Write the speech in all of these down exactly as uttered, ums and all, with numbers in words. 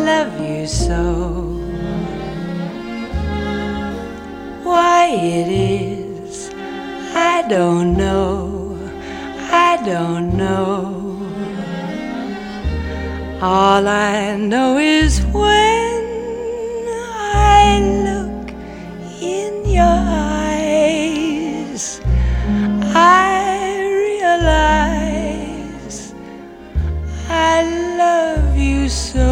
love you so. Why it is, I don't know, I don't know. All I know is when I look in your eyes, I realize I love you so.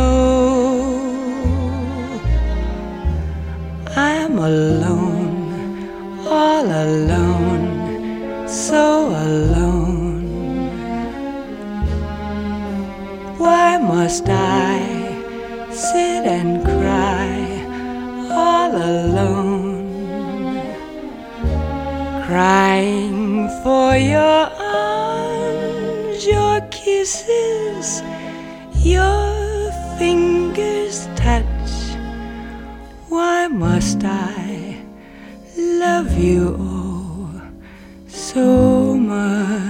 I'm alone, all alone, so alone. Why must I sit and cry all alone, crying for your arms, your kisses, your fingers touch? Why must I love you oh so much?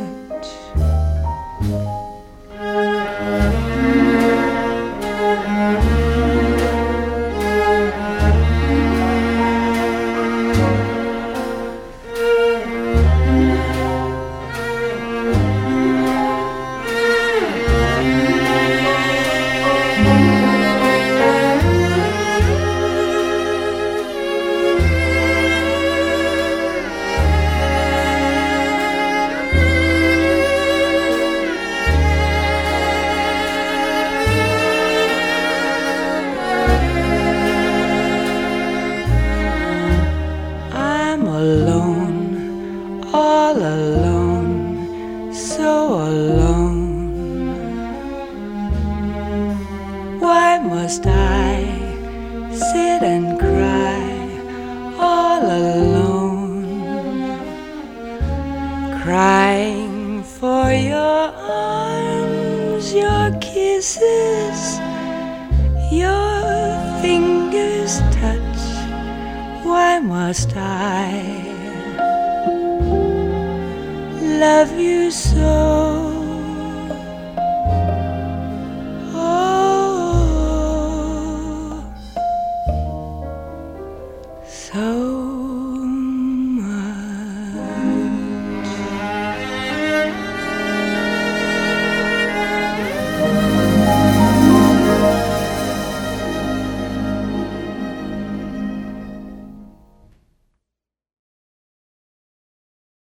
Alone, all alone, so alone. Why must I sit and cry all alone, crying for your arms, your kisses, your fingers touch? Why must I love you so?